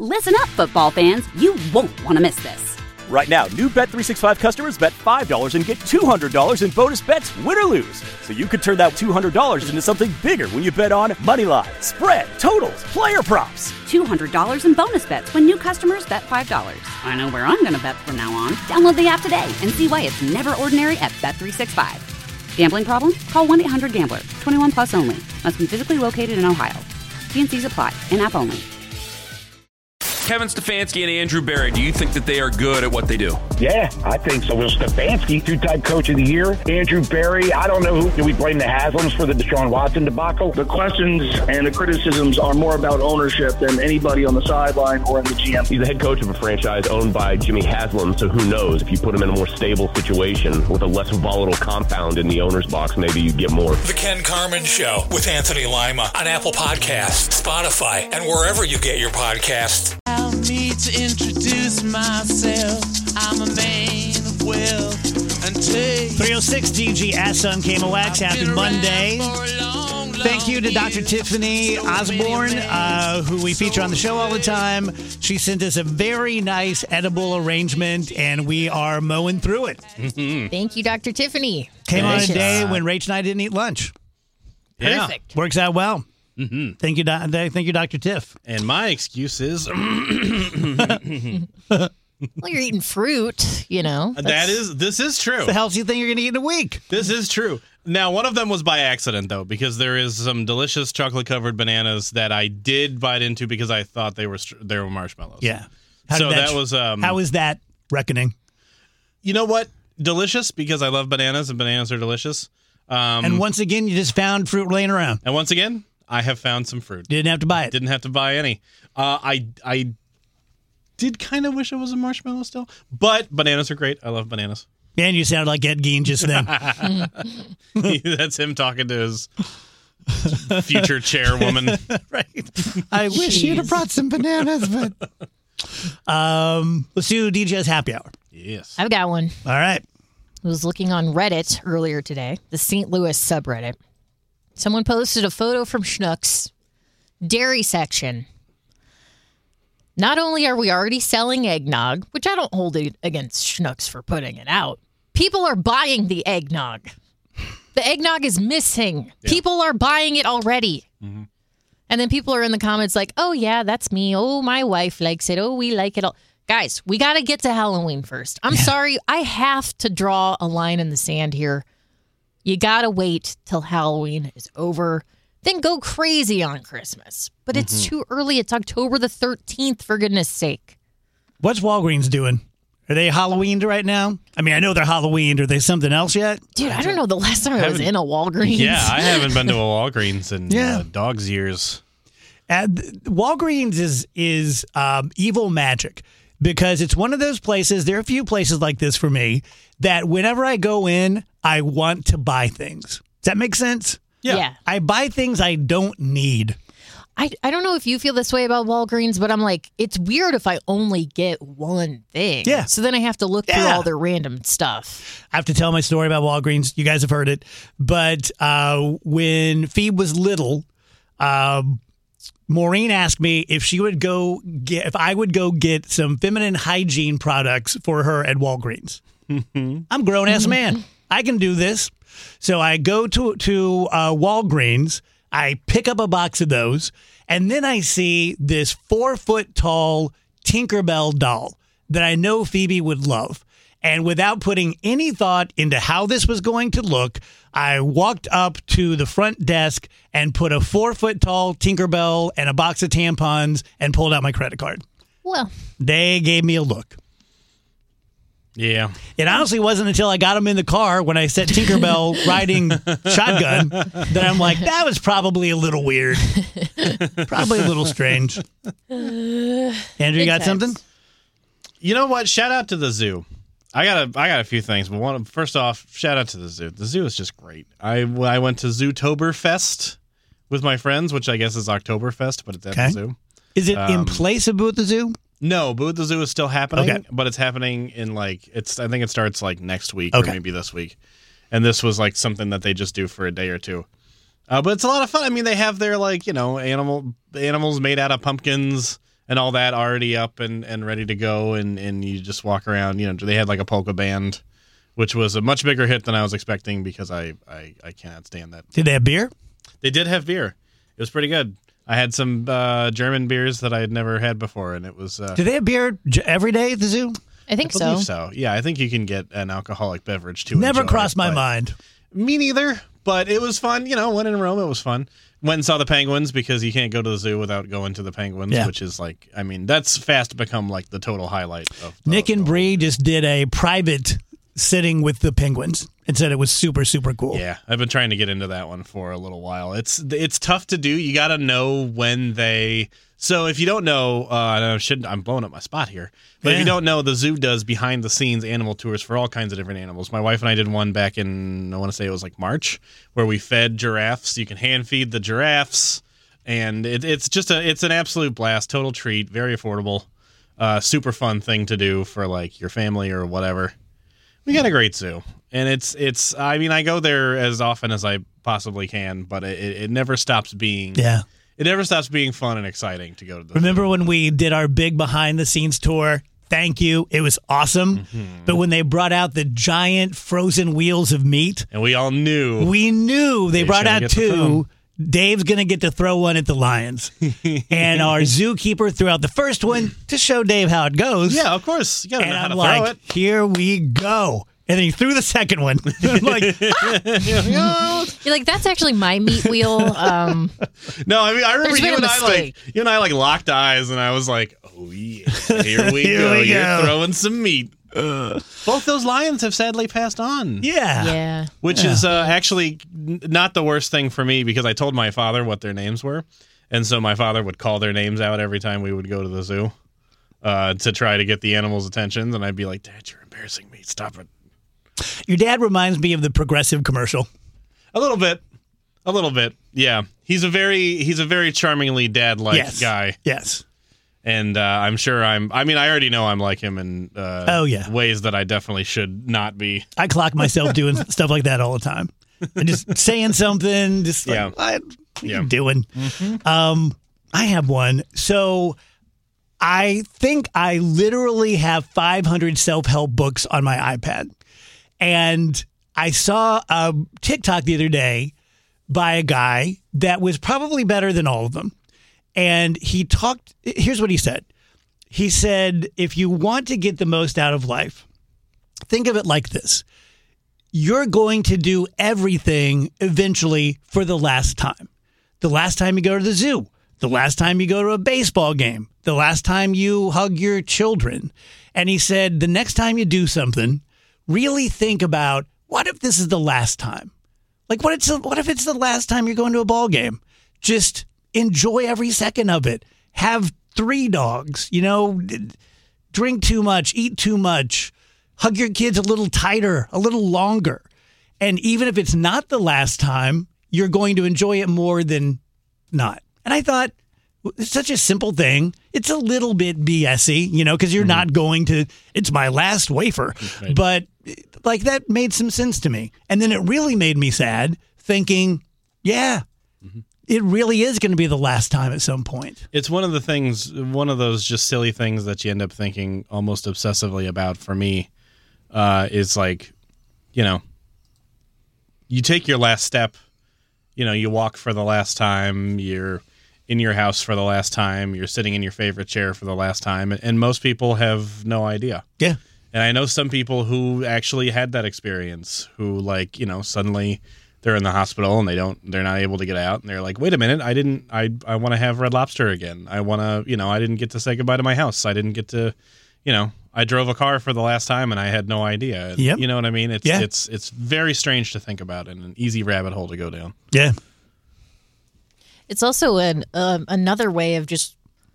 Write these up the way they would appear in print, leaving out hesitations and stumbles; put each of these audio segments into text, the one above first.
Listen up, football fans. You won't want to miss this. Right now, new Bet365 customers bet $5 and get $200 in bonus bets, win or lose. So you could turn that $200 into something bigger when you bet on moneyline, spread, totals, player props. $200 in bonus bets when new customers bet $5. I know where I'm going to bet from now on. Download the app today and see why it's never ordinary at Bet365. Gambling problem? Call 1-800-GAMBLER. 21 plus only. Must be physically located in Ohio. T&Cs apply. In-app only. Kevin Stefanski and Andrew Berry, do you think that they are good at what they do? Yeah, I think so. Well, Stefanski, two-time coach of the year. Andrew Berry, I don't know who. Do we blame the Haslams for the Deshaun Watson debacle? The questions and the criticisms are more about ownership than anybody on the sideline or in the GM. He's the head coach of a franchise owned by Jimmy Haslam, so who knows? If you put him in a more stable situation with a less volatile compound in the owner's box, maybe you get more. The Ken Carman Show with Anthony Lima on Apple Podcasts, Spotify, and wherever you get your podcasts. Allow me to introduce myself. I'm a man of wealth and taste. 306 DGS on KMOX. Happy Monday. Thank you to Dr. Tiffany Osborne, who we feature on the show all the time. She sent us a very nice edible arrangement, and we are mowing through it. Thank you, Dr. Tiffany. Came on a day when Rach and I didn't eat lunch. Perfect. Works out well. Mm-hmm. Thank you, Dr. Tiff. And my excuse is... Well, you're eating fruit, you know. This is true. It's the healthiest thing you're going to eat in a week. This is true. Now, one of them was by accident, though, because there is some delicious chocolate-covered bananas that I did bite into because I thought they were marshmallows. Yeah. How is that reckoning? You know what? Delicious, because I love bananas, and bananas are delicious. And once again, you just found fruit laying around. And once again, I have found some fruit. Didn't have to buy it. Didn't have to buy any. I did kind of wish it was a marshmallow still, but bananas are great. I love bananas. And you sounded like Ed Gein just then. That's him talking to his future chairwoman. Right. I wish you'd have brought some bananas, but let's do DJ's happy hour. Yes. I've got one. All right. I was looking on Reddit earlier today, the St. Louis subreddit. Someone posted a photo from Schnucks dairy section. Not only are we already selling eggnog, which I don't hold it against Schnucks for putting it out, people are buying the eggnog. The eggnog is missing. Yeah. People are buying it already. Mm-hmm. And then people are in the comments like, oh, yeah, that's me. Oh, my wife likes it. Oh, we like it all. Guys, we got to get to Halloween first. I'm sorry. I have to draw a line in the sand here. You got to wait till Halloween is over. Then go crazy on Christmas. But it's too early. It's October the 13th, for goodness sake. What's Walgreens doing? Are they Halloweened right now? I mean, I know they're Halloweened. Are they something else yet? Dude, I don't know the last time I was in a Walgreens. Yeah, I haven't been to a Walgreens in dog's years. Walgreens is evil magic because it's one of those places. There are a few places like this for me that whenever I go in, I want to buy things. Does that make sense? Yeah. I buy things I don't need. I don't know if you feel this way about Walgreens, but I'm like, it's weird if I only get one thing. Yeah. So then I have to look through all their random stuff. I have to tell my story about Walgreens. You guys have heard it. But when Phoebe was little, Maureen asked me if I would go get some feminine hygiene products for her at Walgreens. I'm a grown-ass man. I can do this. So I go to Walgreens, I pick up a box of those, and then I see this 4-foot-tall Tinkerbell doll that I know Phoebe would love. And without putting any thought into how this was going to look, I walked up to the front desk and put a 4-foot-tall Tinkerbell and a box of tampons and pulled out my credit card. Well, they gave me a look. Yeah. It honestly wasn't until I got him in the car when I set Tinkerbell riding shotgun that I'm like, that was probably a little weird. Probably a little strange. Andrew, you got something? You know what? Shout out to the zoo. I got a few things, but first off, shout out to the zoo. The zoo is just great. I went to Zootoberfest with my friends, which I guess is Oktoberfest, but it's at the zoo. Is it in place of Boo at the Zoo? No, Boo at the Zoo is still happening, but it's happening in I think it starts next week or maybe this week. And this was something that they just do for a day or two. But it's a lot of fun. I mean, they have their animals made out of pumpkins, and all that already up and ready to go, and you just walk around. They had like a polka band, which was a much bigger hit than I was expecting because I cannot stand that. Did they have beer? They did have beer. It was pretty good. I had some German beers that I had never had before, and it was... Do they have beer every day at the zoo? I think so. Yeah, I think you can get an alcoholic beverage, too. Never crossed my mind. Me neither, but it was fun. When in Rome, it was fun. Went and saw the penguins because you can't go to the zoo without going to the penguins, which is like... I mean, that's fast become like the total highlight of... Nick and Bree just did a private sitting with the penguins and said it was super, super cool. Yeah, I've been trying to get into that one for a little while. It's tough to do. You got to know when they... So if you don't know, I'm blowing up my spot here, but if you don't know, the zoo does behind-the-scenes animal tours for all kinds of different animals. My wife and I did one back in, I want to say it was like March, where we fed giraffes. You can hand-feed the giraffes, and it's an absolute blast, total treat, very affordable, super fun thing to do for like your family or whatever. We got a great zoo, and it's. I mean, I go there as often as I possibly can, but it never stops being. Yeah. It never stops being fun and exciting to go to the Remember zoo. when we did our big behind-the-scenes tour? Thank you. It was awesome. Mm-hmm. But when they brought out the giant frozen wheels of meat, and we all knew, they brought out two. Dave's going to get to throw one at the lions. And our zookeeper threw out the first one to show Dave how it goes. Yeah, of course. You got to know how to throw it. Here we go. And then he threw the second one. I'm like, You're like, that's actually my meat wheel. No, I mean, I remember you and I locked eyes, and I was like, oh, yeah, here we go. You're throwing some meat. Both those lions have sadly passed on. Yeah. Which is actually not the worst thing for me because I told my father what their names were. And so my father would call their names out every time we would go to the zoo to try to get the animals' attention. And I'd be like, Dad, you're embarrassing me. Stop it. Your dad reminds me of the Progressive commercial. A little bit. Yeah. He's a very charmingly dad-like guy. Yes. And I'm sure I already know I'm like him in ways that I definitely should not be. I clock myself doing stuff like that all the time. And just saying something, just like, what are you doing? Mm-hmm. I have one. So I think I literally have 500 self-help books on my iPad. And I saw a TikTok the other day by a guy that was probably better than all of them. And here's what he said. He said, if you want to get the most out of life, think of it like this. You're going to do everything eventually for the last time. The last time you go to the zoo, the last time you go to a baseball game, the last time you hug your children. And he said, the next time you do something, really think about, what if this is the last time? Like, what if it's the last time you're going to a ball game? Just enjoy every second of it. Have 3 dogs, drink too much, eat too much, hug your kids a little tighter, a little longer. And even if it's not the last time, you're going to enjoy it more than not. And I thought, it's such a simple thing. It's a little bit BS-y, because you're not going to, it's my last wafer. Right. But like that made some sense to me. And then it really made me sad thinking, it really is going to be the last time at some point. It's one of those just silly things that you end up thinking almost obsessively about for me is like, you take your last step, you walk for the last time, you're in your house for the last time, you're sitting in your favorite chair for the last time, and most people have no idea. Yeah. And I know some people who actually had that experience who suddenly they're in the hospital and they're not able to get out and they're like, wait a minute, I want to have Red Lobster again. I want to, I didn't get to say goodbye to my house. I didn't get to, I drove a car for the last time and I had no idea. Yep. You know what I mean? It's very strange to think about and an easy rabbit hole to go down. Yeah. It's also another way of just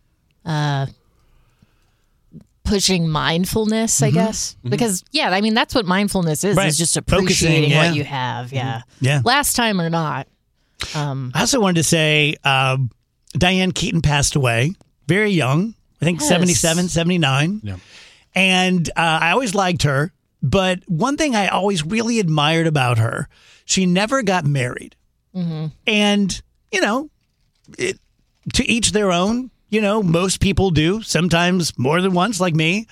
pushing mindfulness, I guess. Mm-hmm. Because, that's what mindfulness is. Right. Is just appreciating what you have. Yeah. Mm-hmm. Yeah. Last time or not. I also wanted to say Diane Keaton passed away very young. I think 77, 79. Yeah. And I always liked her. But one thing I always really admired about her, she never got married. Mm-hmm. And, to each their own. most people do, sometimes more than once, like me.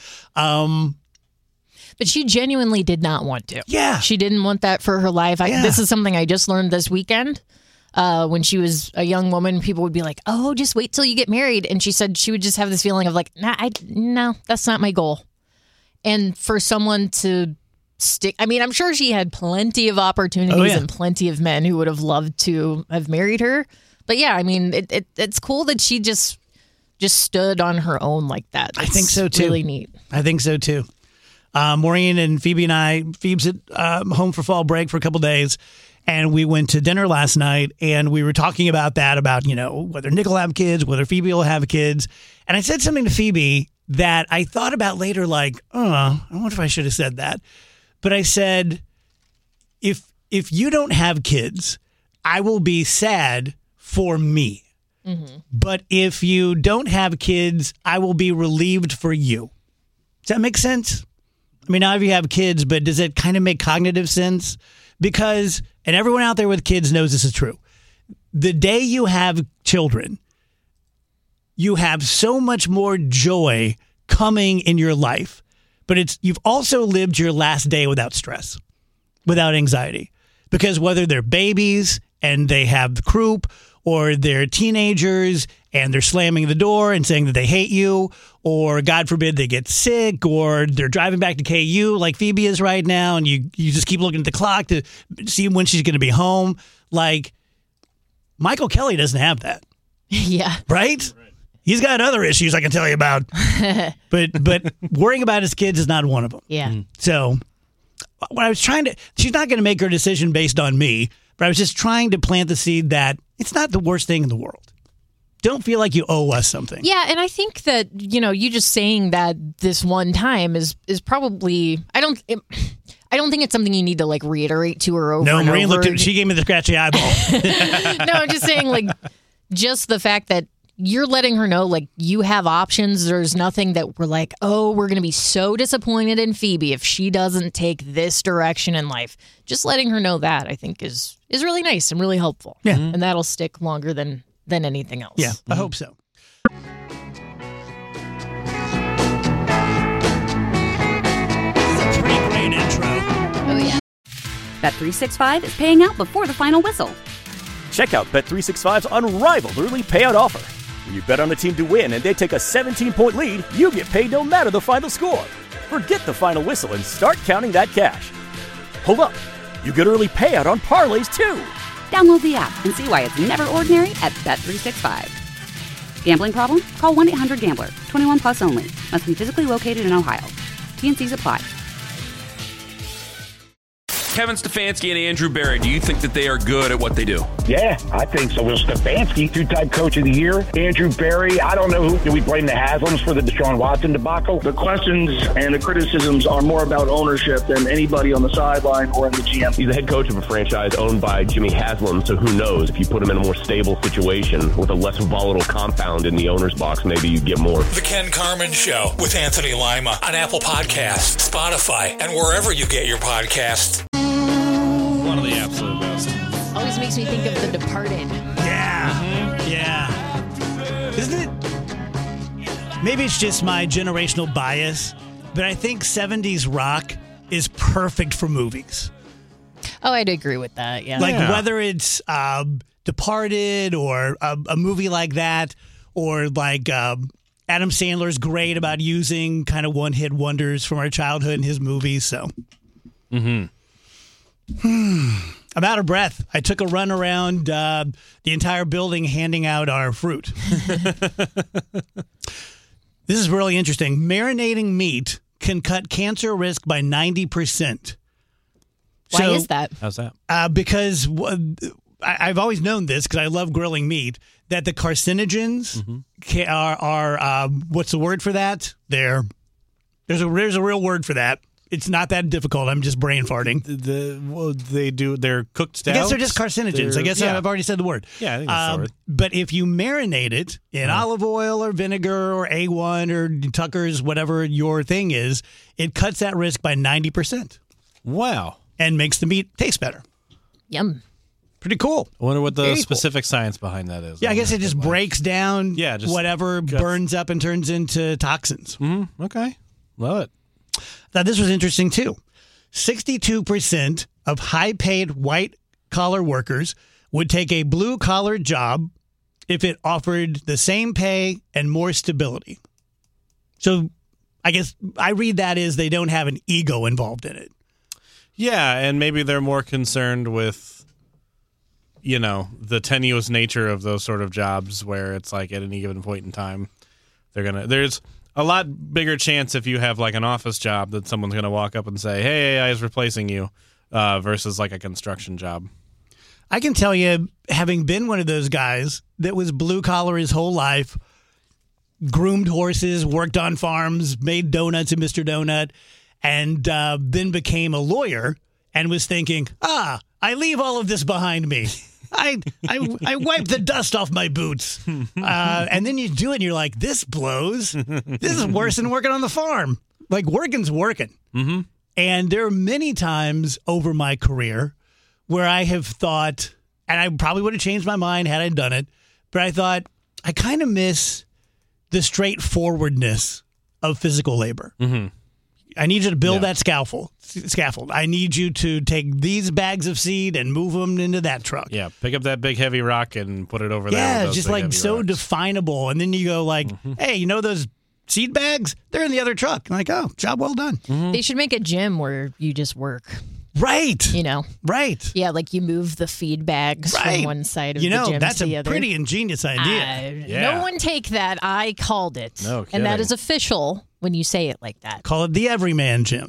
But she genuinely did not want to. Yeah. She didn't want that for her life. This is something I just learned this weekend. When she was a young woman, people would be like, oh, just wait till you get married. And she said she would just have this feeling of like, no, that's not my goal. And for someone to stick, I mean, I'm sure she had plenty of opportunities and plenty of men who would have loved to have married her. But yeah, I mean, it's cool that she just stood on her own like that. I think so too. Really neat. I think so too. Maureen and Phoebe and I, Phoebe's at home for fall break for a couple days, and we went to dinner last night, and we were talking about that, about, whether Nick will have kids, whether Phoebe will have kids. And I said something to Phoebe that I thought about later, like, I wonder if I should have said that. But I said, if you don't have kids, I will be sad for me. Mm-hmm. But if you don't have kids, I will be relieved for you. Does that make sense? I mean, now if you have kids, but does it kind of make cognitive sense? Because, and everyone out there with kids knows this is true, the day you have children, you have so much more joy coming in your life. But you've also lived your last day without stress, without anxiety. Because whether they're babies and they have the croup, or they're teenagers and they're slamming the door and saying that they hate you, or God forbid they get sick, or they're driving back to KU like Phoebe is right now, and you just keep looking at the clock to see when she's going to be home. Like, Michael Kelly doesn't have that. Yeah. Right? He's got other issues I can tell you about. but worrying about his kids is not one of them. Yeah. So what I was she's not going to make her decision based on me, but I was just trying to plant the seed that it's not the worst thing in the world. Don't feel like you owe us something. Yeah, and I think that, you just saying that this one time is probably, I don't think it's something you need to like reiterate to her over and over. No, Maureen she gave me the scratchy eyeball. No, I'm just saying, like, just the fact that you're letting her know, like, you have options. There's nothing that we're like, oh, we're going to be so disappointed in Phoebe if she doesn't take this direction in life. Just letting her know that, I think, is really nice and really helpful. Yeah. And that'll stick longer than anything else. Yeah, I hope so. This is a pretty great intro. Oh, yeah. Bet365 is paying out before the final whistle. Check out Bet365's unrivaled early payout offer. When you bet on a team to win and they take a 17-point lead, you get paid no matter the final score. Forget the final whistle and start counting that cash. Hold up. You get early payout on parlays, too. Download the app and see why it's never ordinary at Bet365. Gambling problem? Call 1-800-GAMBLER. 21 plus only. Must be physically located in Ohio. T&Cs apply. Kevin Stefanski and Andrew Berry, do you think that they are good at what they do? Yeah, I think so. Will Stefanski, two-time coach of the year. Andrew Berry, I don't know who. Do we blame the Haslams for the Deshaun Watson debacle? The questions and the criticisms are more about ownership than anybody on the sideline or in the GM. He's the head coach of a franchise owned by Jimmy Haslam, so who knows? If you put him in a more stable situation with a less volatile compound in the owner's box, maybe you get more. The Ken Carman Show with Anthony Lima on Apple Podcasts, Spotify, and wherever you get your podcasts. One of the absolute best. Always makes me think of The Departed. Yeah. Yeah. Isn't it? Maybe it's just my generational bias, but I think 70s rock is perfect for movies. Oh, I'd agree with that, yeah. Like whether it's Departed or a movie like that, or like Adam Sandler's great about using kind of one-hit wonders from our childhood in his movies, so. Mm-hmm. I'm out of breath. I took a run around the entire building handing out our fruit. This is really interesting. Marinating meat can cut cancer risk by 90%. Why is that? How's that? Because I've always known this because I love grilling meat, that the carcinogens are what's the word for that? There's a real word for that. It's not that difficult. I'm just brain farting. They're cooked stouts? I guess they're just carcinogens. I guess I've already said the word. Yeah, I think that's the word. But if you marinate it in olive oil or vinegar or A1 or Tucker's, whatever your thing is, it cuts that risk by 90%. Wow. And makes the meat taste better. Yum. Pretty cool. I wonder what the Very specific science behind that is. Yeah, I guess it just breaks down just whatever burns up and turns into toxins. Mm-hmm. Okay. Love it. Now, this was interesting, too. 62% of high-paid white-collar workers would take a blue-collar job if it offered the same pay and more stability. So I guess I read that as they don't have an ego involved in it. Yeah, and maybe they're more concerned with, the tenuous nature of those sort of jobs where it's like at any given point in time, there's a lot bigger chance if you have like an office job that someone's going to walk up and say, hey, AI is replacing you, versus like a construction job. I can tell you, having been one of those guys that was blue collar his whole life, groomed horses, worked on farms, made donuts at Mr. Donut, and then became a lawyer and was thinking, I leave all of this behind me. I wipe the dust off my boots. And then you do it and you're like, this blows. This is worse than working on the farm. Like, working's working. Mm-hmm. And there are many times over my career where I have thought, and I probably would have changed my mind had I done it, but I thought, I kind of miss the straightforwardness of physical labor. Mm-hmm. I need you to build that scaffold. I need you to take these bags of seed and move them into that truck. Yeah, pick up that big heavy rock and put it over there. Yeah, with those just big, like heavy so rocks. definable. And then you go like, hey, those seed bags? They're in the other truck. I'm like, oh, job well done. Mm-hmm. They should make a gym where you just work. Right. Right. Yeah, like you move the feed bags from one side of the gym that's to the a other. pretty ingenious idea. No one take that. I called it. No and that kidding. is official when you say it like that. Call it the Everyman Gym.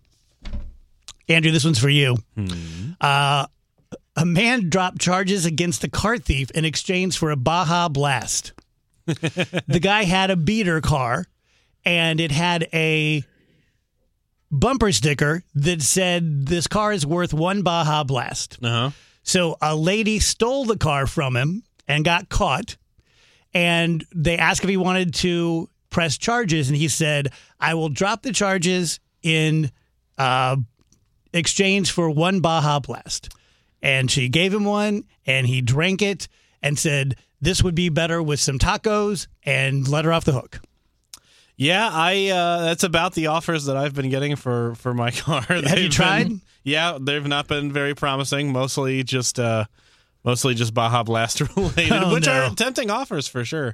Andrew, this one's for you. A man dropped charges against a car thief in exchange for a Baja Blast. The guy had a beater car, and it had a bumper sticker that said, this car is worth one Baja Blast. Uh-huh. So a lady stole the car from him and got caught, and they asked if he wanted to press charges, and he said, I will drop the charges in exchange for one Baja Blast. And she gave him one, and he drank it and said, this would be better with some tacos, and let her off the hook. Yeah, that's about the offers that I've been getting for my car. Have you tried? They've not been very promising. Mostly just Baja Blast related, which are tempting offers for sure.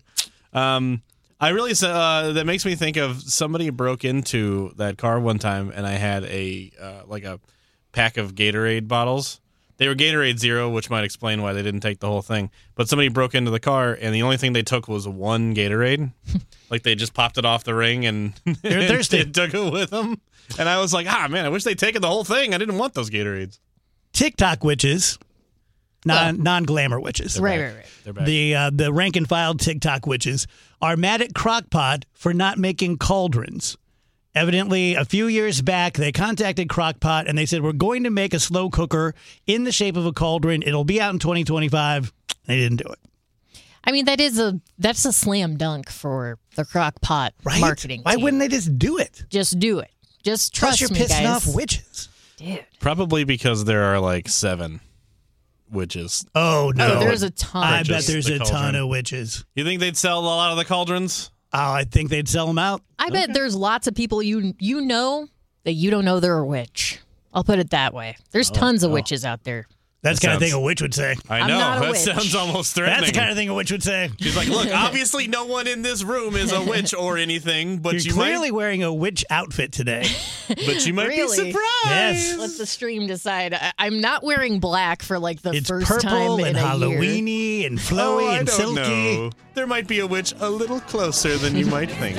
I really that makes me think of somebody broke into that car one time, and I had a pack of Gatorade bottles. They were Gatorade Zero, which might explain why they didn't take the whole thing. But somebody broke into the car, and the only thing they took was one Gatorade. Like, they just popped it off the ring and They're thirsty. they took it with them. And I was like, man, I wish they'd taken the whole thing. I didn't want those Gatorades. TikTok witches, non-glamour witches. Right. They're back. The rank and file TikTok witches are mad at Crock-Pot for not making cauldrons. Evidently, a few years back, they contacted Crock-Pot and they said, we're going to make a slow cooker in the shape of a cauldron. It'll be out in 2025. They didn't do it. I mean, that's a slam dunk for the Crock-Pot marketing Why team. wouldn't they just do it? Just do it. Just trust Plus, me, you're pissing guys. off witches. Dude. Probably because there are like 7 witches. Oh, no. Oh, there's a ton. I bet Just there's the a ton cauldron. of witches. You think they'd sell a lot of the cauldrons? Oh, I think they'd sell them out. I bet there's lots of people you know that you don't know they're a witch. I'll put it that way. There's tons of witches out there. That's the kind of thing a witch would say. I I'm know. not a That witch. sounds almost threatening. That's the kind of thing a witch would say. She's like, look, obviously no one in this room is a witch or anything, but You're clearly wearing a witch outfit today. But you might be Really? surprised. Yes. Let the stream decide. I'm not wearing black for like the It's first purple time in and a year. Halloweeny and flowy I and don't silky. know. There might be a witch a little closer than you might think.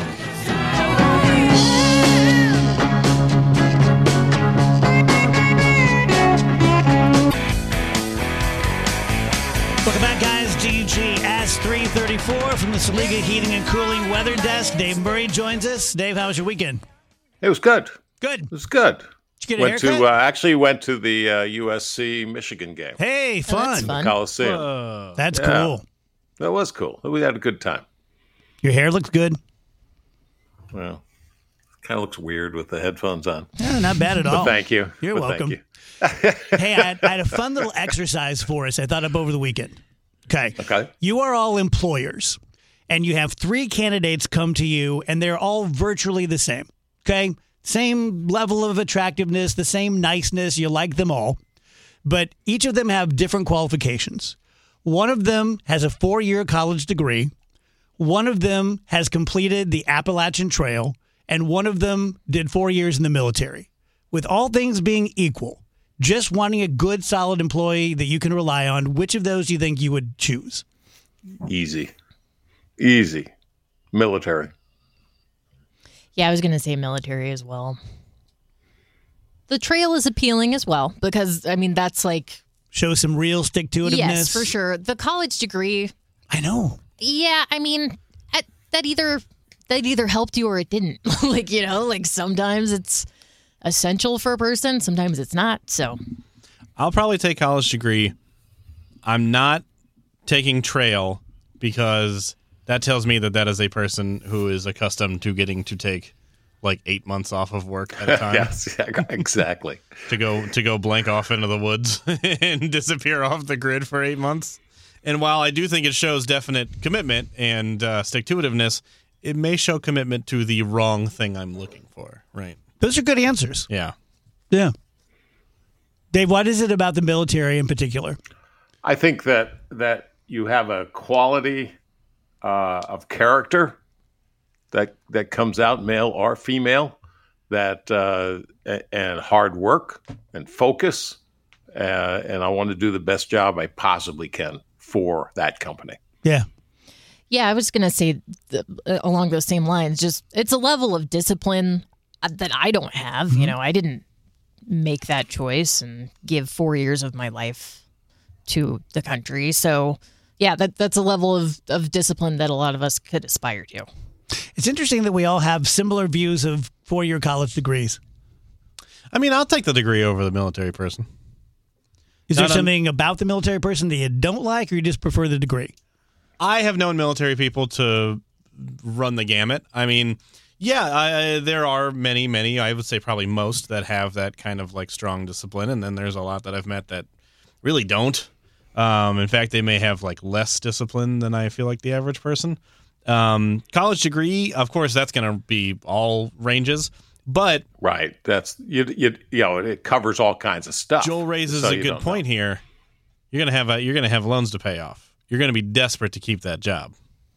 Welcome back, guys. DGS 334 from the Saliga Heating and Cooling Weather Desk. Dave Murray joins us. Dave, how was your weekend? It was good. Good. It was good. Did you get a haircut? Actually went to the USC Michigan game. Hey, Oh, that's fun. fun. Coliseum. That's Yeah. cool. That was cool. We had a good time. Your hair looks good. Well, Kind of looks weird with the headphones on. Yeah, not bad at all. But thank you. You're But welcome. Thank you. Hey, I had a fun little exercise for us I thought up over the weekend. Okay. You are all employers, and you have 3 candidates come to you, and they're all virtually the same. Okay? Same level of attractiveness, the same niceness. You like them all. But each of them have different qualifications. One of them has a 4-year college degree. One of them has completed the Appalachian Trail, and one of them did 4 years in the military. With all things being equal, just wanting a good, solid employee that you can rely on, which of those do you think you would choose? Easy. Military. Yeah, I was going to say military as well. The trail is appealing as well because, I mean, that's like... Show some real stick-to-itiveness. Yes, for sure. The college degree... I know. Yeah, I mean, that either helped you or it didn't. Like sometimes it's essential for a person, sometimes it's not, so... I'll probably take college degree. I'm not taking trail because that tells me that is a person who is accustomed to getting to take like 8 months off of work at a time. Yes, exactly. to go blank off into the woods and disappear off the grid for 8 months. And while I do think it shows definite commitment and stick-to-itiveness, it may show commitment to the wrong thing I'm looking for, right? Those are good answers. Yeah. Yeah. Dave, what is it about the military in particular? I think that you have a quality of character that comes out, male or female, that and hard work and focus, and I want to do the best job I possibly can for that company. Yeah. Yeah, I was going to say along those same lines, just it's a level of discipline that I don't have. Mm-hmm. You know, I didn't make that choice and give 4 years of my life to the country. So, yeah, that's a level of discipline that a lot of us could aspire to. It's interesting that we all have similar views of 4-year college degrees. I mean, I'll take the degree over the military person. Is there something about the military person that you don't like, or you just prefer the degree? I have known military people to run the gamut. I mean, yeah, there are many, I would say probably most, that have that kind of like strong discipline, and then there's a lot that I've met that really don't. In fact, they may have like less discipline than I feel like the average person. College degree, of course, that's going to be all ranges. But right, that's it covers all kinds of stuff. Joel raises a good point here. You're gonna have loans to pay off. You're gonna be desperate to keep that job.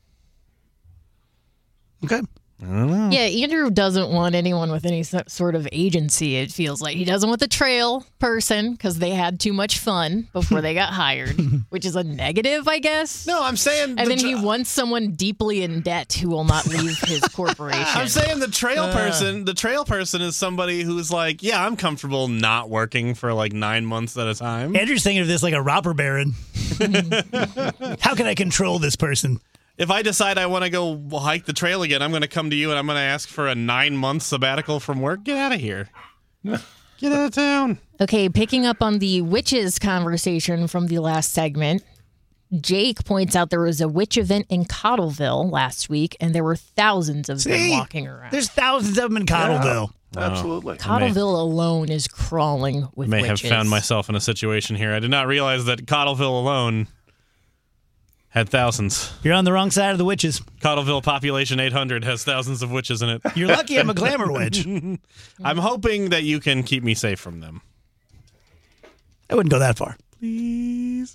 Okay. I don't know. Yeah, Andrew doesn't want anyone with any sort of agency, it feels like. He doesn't want the trail person because they had too much fun before they got hired, which is a negative, I guess. No, I'm saying... And then he wants someone deeply in debt who will not leave his corporation. I'm saying the trail person is somebody who's like, yeah, I'm comfortable not working for like 9 months at a time. Andrew's thinking of this like a robber baron. How can I control this person? If I decide I want to go hike the trail again, I'm going to come to you and I'm going to ask for a 9-month sabbatical from work. Get out of here. Get out of town. Okay, picking up on the witches conversation from the last segment, Jake points out there was a witch event in Cottleville last week, and there were thousands of them walking around. There's thousands of them in Cottleville. Yeah, absolutely. Cottleville alone is crawling with may witches. Have found myself in a situation here. I did not realize that Cottleville alone had thousands. You're on the wrong side of the witches. Cottleville population 800 has thousands of witches in it. You're lucky I'm a glamour witch. I'm hoping that you can keep me safe from them. I wouldn't go that far. Please.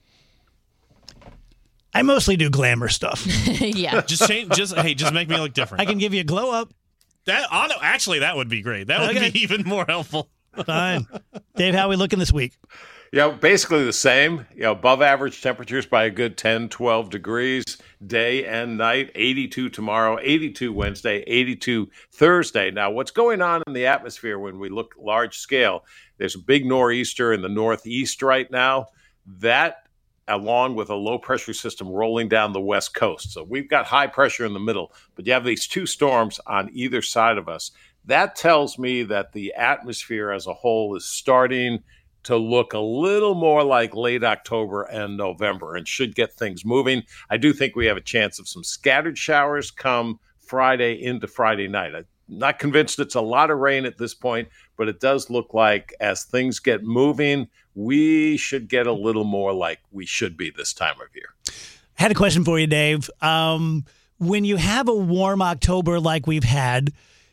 I mostly do glamour stuff. Yeah. Just make me look different. I can give you a glow up. Actually, that would be great. That would be even more helpful. Fine. Dave, how are we looking this week? Yeah, basically the same. Above average temperatures by a good 10, 12 degrees, day and night. 82 tomorrow, 82 Wednesday, 82 Thursday. Now, what's going on in the atmosphere when we look large scale? There's a big nor'easter in the northeast right now. That, along with a low pressure system rolling down the west coast. So we've got high pressure in the middle, but you have these two storms on either side of us. That tells me that the atmosphere as a whole is starting to look a little more like late October and November and should get things moving. I do think we have a chance of some scattered showers come Friday into Friday night. not convinced it's a lot of rain at this point, but it does look like as things get moving, we should get a little more like we should be this time of year. I had a question for you, Dave. When you have a warm October like we've had,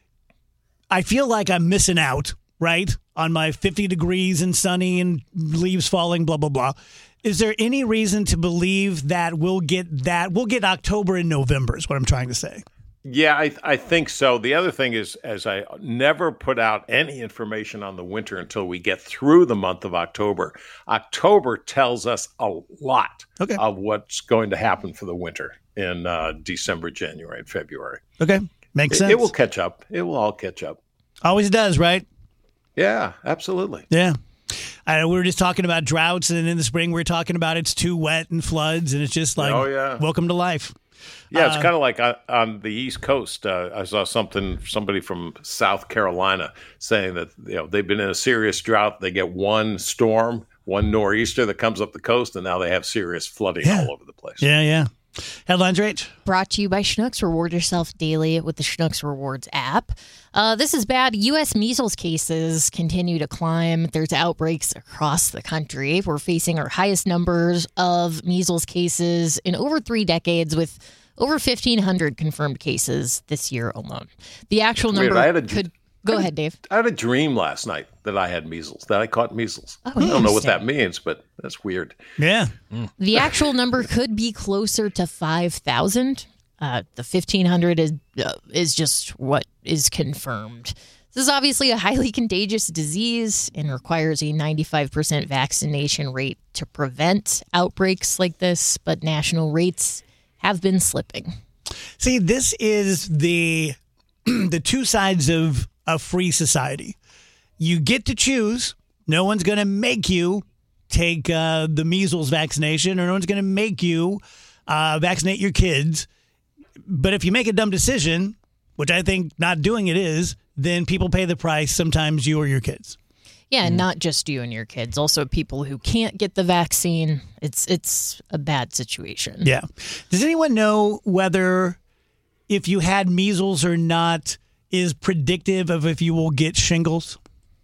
I feel like I'm missing out, right, on my 50 degrees and sunny and leaves falling, blah, blah, blah. Is there any reason to believe that we'll get October and November is what I'm trying to say? Yeah, I think so. The other thing is, as I never put out any information on the winter until we get through the month of October. October tells us a lot of what's going to happen for the winter in December, January, and February. Okay, makes sense. It will catch up. It will all catch up. Always does, right? Yeah, absolutely. Yeah. We were just talking about droughts, and in the spring we were talking about it's too wet and floods, and it's just like, welcome to life. Yeah, it's kind of like on the East Coast. I saw somebody from South Carolina saying that they've been in a serious drought. They get one storm, one nor'easter that comes up the coast, and now they have serious flooding all over the place. Yeah. Headlines, Rach. Brought to you by Schnucks. Reward yourself daily with the Schnucks Rewards app. This is bad. U.S. measles cases continue to climb. There's outbreaks across the country. We're facing our highest numbers of measles cases in over 3 decades, with over 1,500 confirmed cases this year alone. The actual number could... Go ahead, Dave. I had a dream last night that I had measles, that I caught measles. Oh, I don't know what that means, but that's weird. Yeah. The actual number could be closer to 5,000. The 1,500 is just what is confirmed. This is obviously a highly contagious disease and requires a 95% vaccination rate to prevent outbreaks like this, but national rates have been slipping. See, this is the two sides of a free society. You get to choose. No one's going to make you take the measles vaccination, or no one's going to make you vaccinate your kids. But if you make a dumb decision, which I think not doing it is, then people pay the price, sometimes you or your kids. Yeah, and not just you and your kids. Also people who can't get the vaccine. It's a bad situation. Yeah. Does anyone know whether if you had measles or not is predictive of if you will get shingles?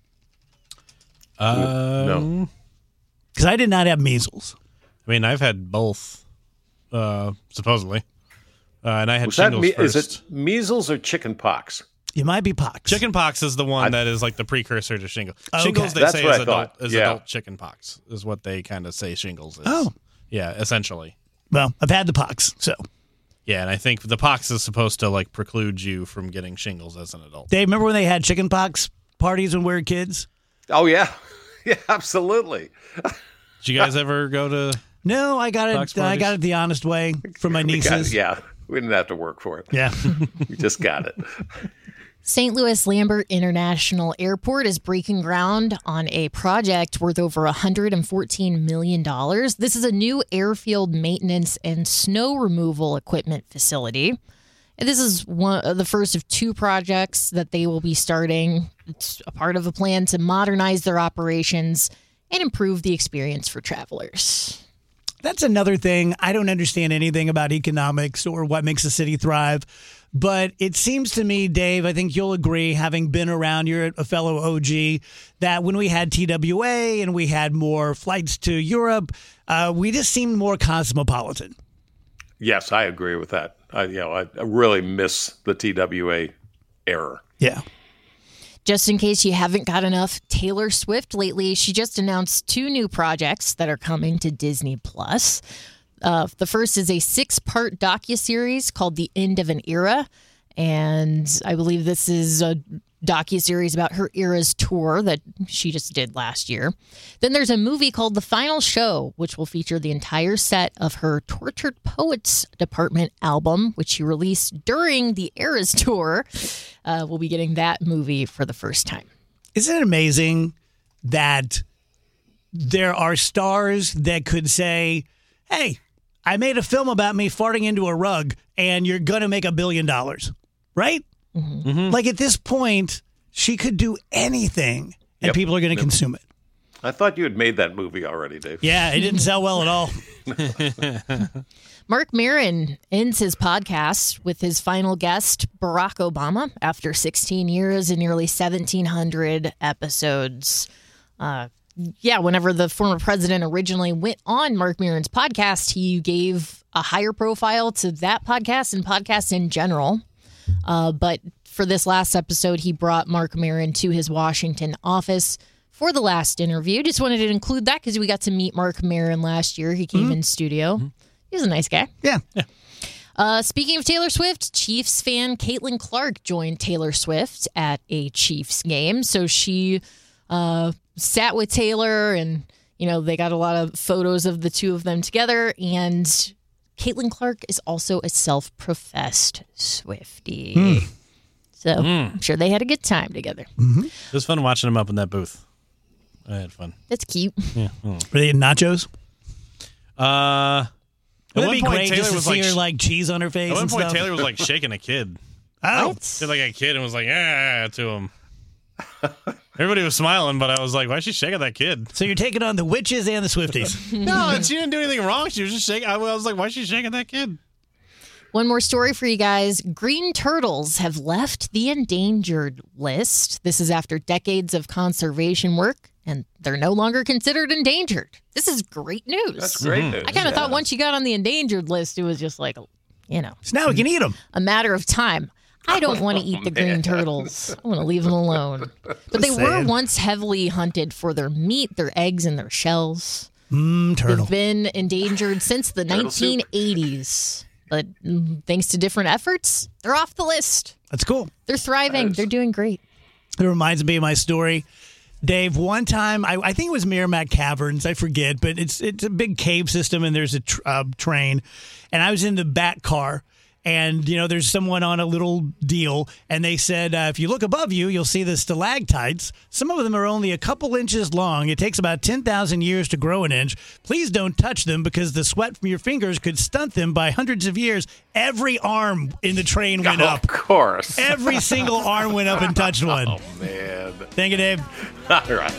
No. Because I did not have measles. I mean, I've had both, supposedly. And I had shingles first. Is it measles or chicken pox? It might be pox. Chicken pox is the one that is like the precursor to shingles. Okay. Shingles, they That's say, what is I thought. adult chicken pox, is what they kind of say shingles is. Oh. Yeah, essentially. Well, I've had the pox, so. Yeah, and I think the pox is supposed to like preclude you from getting shingles as an adult. Dave, remember when they had chicken pox parties when we were kids? Oh, yeah. Yeah, absolutely. Did you guys ever go to... No, I got it the honest way from my nieces. We didn't have to work for it. Yeah. We just got it. St. Louis Lambert International Airport is breaking ground on a project worth over $114 million. This is a new airfield maintenance and snow removal equipment facility. And this is the first of 2 projects that they will be starting. It's a part of a plan to modernize their operations and improve the experience for travelers. That's another thing. I don't understand anything about economics or what makes a city thrive. But it seems to me, Dave, I think you'll agree, having been around, you're a fellow OG, that when we had TWA and we had more flights to Europe, we just seemed more cosmopolitan. Yes, I agree with that. I really miss the TWA era. Yeah. Just in case you haven't got enough Taylor Swift lately, she just announced 2 new projects that are coming to Disney+. The first is a 6-part docuseries called The End of an Era. And I believe this is a docuseries about her Eras tour that she just did last year. Then there's a movie called The Final Show, which will feature the entire set of her Tortured Poets Department album, which she released during the Eras tour. We'll be getting that movie for the first time. Isn't it amazing that there are stars that could say, hey, I made a film about me farting into a rug and you're going to make $1 billion, right? Mm-hmm. Like at this point, she could do anything and people are going to consume it. I thought you had made that movie already, Dave. Yeah, it didn't sell well at all. Mark Maron ends his podcast with his final guest, Barack Obama, after 16 years and nearly 1,700 episodes. Whenever the former president originally went on Mark Maron's podcast, he gave a higher profile to that podcast and podcasts in general. But for this last episode, he brought Mark Maron to his Washington office for the last interview. Just wanted to include that because we got to meet Mark Maron last year. He came in studio. He was a nice guy. Yeah. Speaking of Taylor Swift, Chiefs fan Caitlin Clark joined Taylor Swift at a Chiefs game. So she sat with Taylor and, they got a lot of photos of the two of them together. And Caitlin Clark is also a self-professed Swiftie. So I'm sure they had a good time together. It was fun watching them up in that booth. I had fun. That's cute. Yeah. Were they eating nachos? Would it be great just to see her like cheese on her face? At one and point, stuff? Taylor was like shaking a kid. Oh, Did like a kid and was like, yeah, to him. Everybody was smiling, but I was like, why is she shaking that kid? So you're taking on the witches and the Swifties. No, she didn't do anything wrong. She was just shaking. I was like, why is she shaking that kid? One more story for you guys. Green turtles have left the endangered list. This is after decades of conservation work, and they're no longer considered endangered. This is great news. That's great news. I kind of thought once you got on the endangered list, it was just like, So now we can eat them. a matter of time. I don't want to eat the green turtles. I want to leave them alone. But they were saying. once heavily hunted for their meat, their eggs, and their shells. Turtle. They've been endangered since the Turtle soup. 1980s. But thanks to different efforts, they're off the list. That's cool. They're thriving. They're doing great. It reminds me of my story. Dave, one time, I think it was Merrimack Caverns, I forget, but it's a big cave system and there's a train. And I was in the back car. And, there's someone on a little deal, and they said, if you look above you, you'll see the stalactites. Some of them are only a couple inches long. It takes about 10,000 years to grow an inch. Please don't touch them because the sweat from your fingers could stunt them by hundreds of years. Every arm in the train went up. Of course. Every single arm went up and touched one. Oh, man. Thank you, Dave. All right.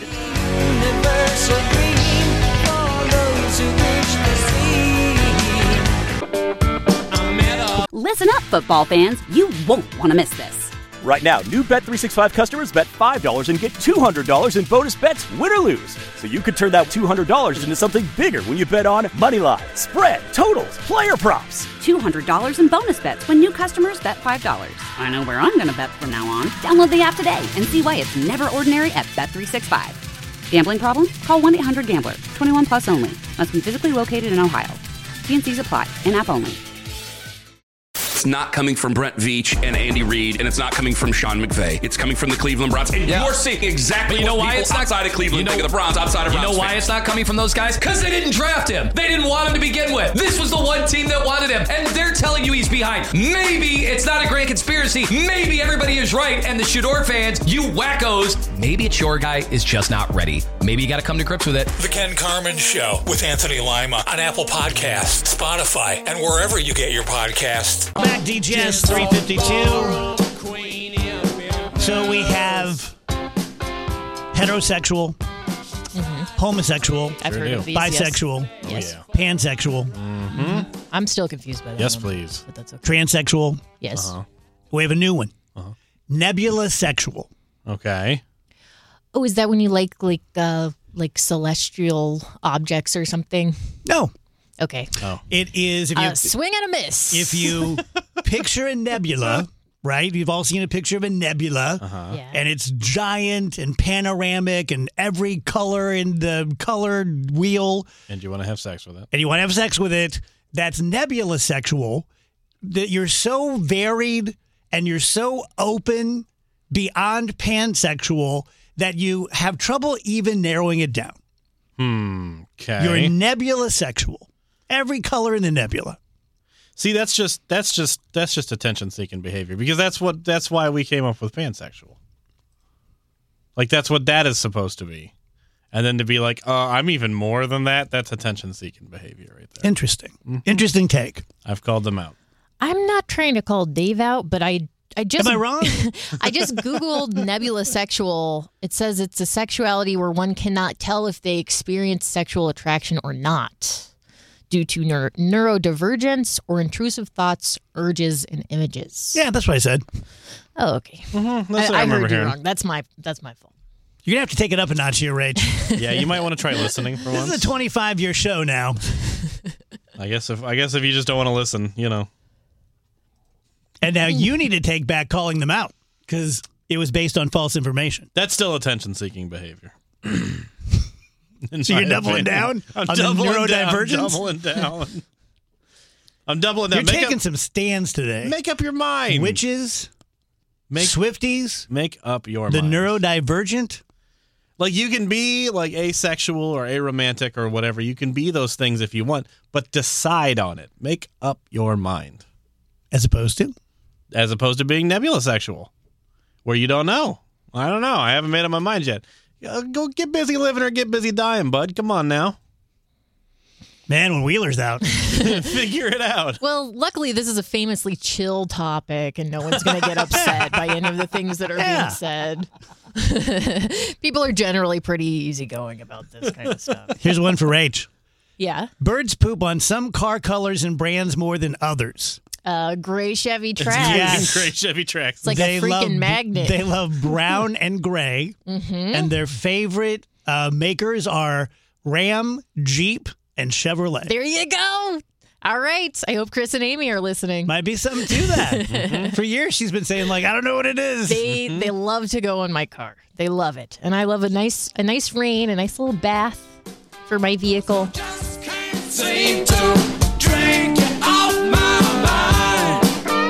Listen up, football fans. You won't want to miss this. Right now, new Bet365 customers bet $5 and get $200 in bonus bets, win or lose. So you could turn that $200 into something bigger when you bet on Moneyline, spread, totals, player props. $200 in bonus bets when new customers bet $5. I know where I'm going to bet from now on. Download the app today and see why it's never ordinary at Bet365. Gambling problem? Call 1-800-GAMBLER. 21 plus only. Must be physically located in Ohio. T&Cs apply. In-app only. It's not coming from Brent Veach and Andy Reid, and it's not coming from Sean McVay. It's coming from the Cleveland Browns. And you're seeing exactly what people outside of Cleveland think of the Browns, outside of Browns. You know why fans. it's not coming from those guys? Because they didn't draft him. They didn't want him to begin with. This was the one team that wanted him, and they're telling you he's behind. Maybe it's not a grand conspiracy. Maybe everybody is right, and the Shador fans, you wackos, maybe it's your guy is just not ready. Maybe you got to come to grips with it. The Ken Carmen Show with Anthony Lima on Apple Podcasts, Spotify, and wherever you get your podcasts. Back DJs 352. So we have heterosexual, homosexual, I've heard of these. bisexual, Yes. pansexual, I'm still confused by that. Yes, one, please. But that's okay. transsexual. Yes. We have a new one. Nebula sexual. Okay. Oh, is that when you like celestial objects or something? No. Okay. It is if you swing and a miss. if you picture a nebula, right? You've all seen a picture of a nebula, Yeah. and it's giant and panoramic and every color in the colored wheel, And you want to have sex with it. and you want to have sex with it. That's nebula sexual. That you're so varied and you're so open beyond pansexual that you have trouble even narrowing it down. Okay. You're nebula sexual. Every color in the nebula. See, that's just attention-seeking behavior because that's why we came up with pansexual. Like that's what that is supposed to be, and then to be like, I'm even more than that. That's attention-seeking behavior right there. Interesting. Interesting take. I've called them out. I'm not trying to call Dave out, but I just Am I wrong? I just Googled nebula sexual. It says it's a sexuality where one cannot tell if they experience sexual attraction or not due to neurodivergence or intrusive thoughts, urges, and images. Yeah, that's what I said. Oh, okay. That's what I remember heard you hearing. wrong. That's my fault. You're going to have to take it up a notch here, Rach. Yeah, you might want to try listening for once. This is a 25-year show now. I guess if you just don't want to listen, you know. And now you need to take back calling them out because it was based on false information. That's still attention-seeking behavior. So you're doubling down I'm on doubling the down. neurodivergence? I'm doubling down. You're taking some stands today. Make up your mind. Witches, Swifties, make up your the mind. neurodivergent. Like, you can be like asexual or aromantic or whatever. You can be those things if you want, but decide on it. Make up your mind. As opposed to being nebulosexual, where you don't know. I don't know. I haven't made up my mind yet. Go get busy living or get busy dying, bud. Come on now. Man, when Wheeler's out. Figure it out. Well, luckily, this is a famously chill topic, and no one's going to get upset by any of the things that are being said. People are generally pretty easygoing about this kind of stuff. Here's one for Rach. Yeah. Birds poop on some car colors and brands more than others. Gray Chevy Trax. Yes. Gray Chevy Trax. It's like a freaking magnet. They love brown and gray. And their favorite makers are Ram, Jeep, and Chevrolet. There you go. All right. I hope Chris and Amy are listening. Might be something to that. For years, she's been saying, like, I don't know what it is. They love to go on my car. They love it. And I love a nice rain, a nice little bath for my vehicle. Just can't seem to drink it off my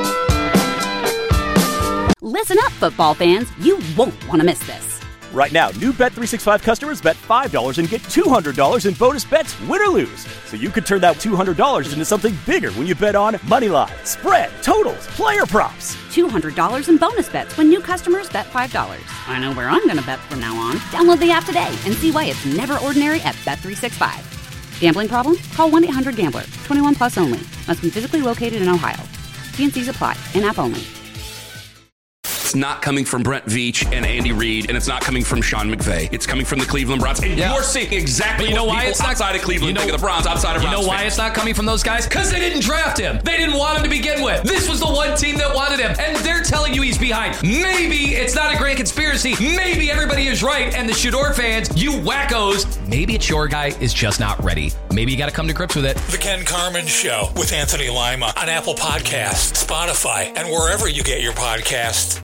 mind. Listen up, football fans. You won't want to miss this. Right now, new Bet365 customers bet $5 and get $200 in bonus bets, win or lose. So you could turn that $200 into something bigger when you bet on Moneyline, spread, totals, player props. $200 in bonus bets when new customers bet $5. I know where I'm going to bet from now on. Download the app today and see why it's never ordinary at Bet365. Gambling problem? Call 1-800-GAMBLER. 21 plus only. Must be physically located in Ohio. T&Cs apply. In-app only. It's not coming from Brent Veach and Andy Reid, and it's not coming from Sean McVay. It's coming from the Cleveland Browns. And you're seeing exactly you know what why people it's not outside of Cleveland think of the Browns, outside of Browns. You know why fans. it's not coming from those guys? Because they didn't draft him. They didn't want him to begin with. This was the one team that wanted him, and they're telling you he's behind. Maybe it's not a grand conspiracy. Maybe everybody is right, and the Shador fans, you wackos, maybe it's your guy is just not ready. Maybe you got to come to grips with it. The Ken Carmen Show with Anthony Lima on Apple Podcasts, Spotify, and wherever you get your podcasts.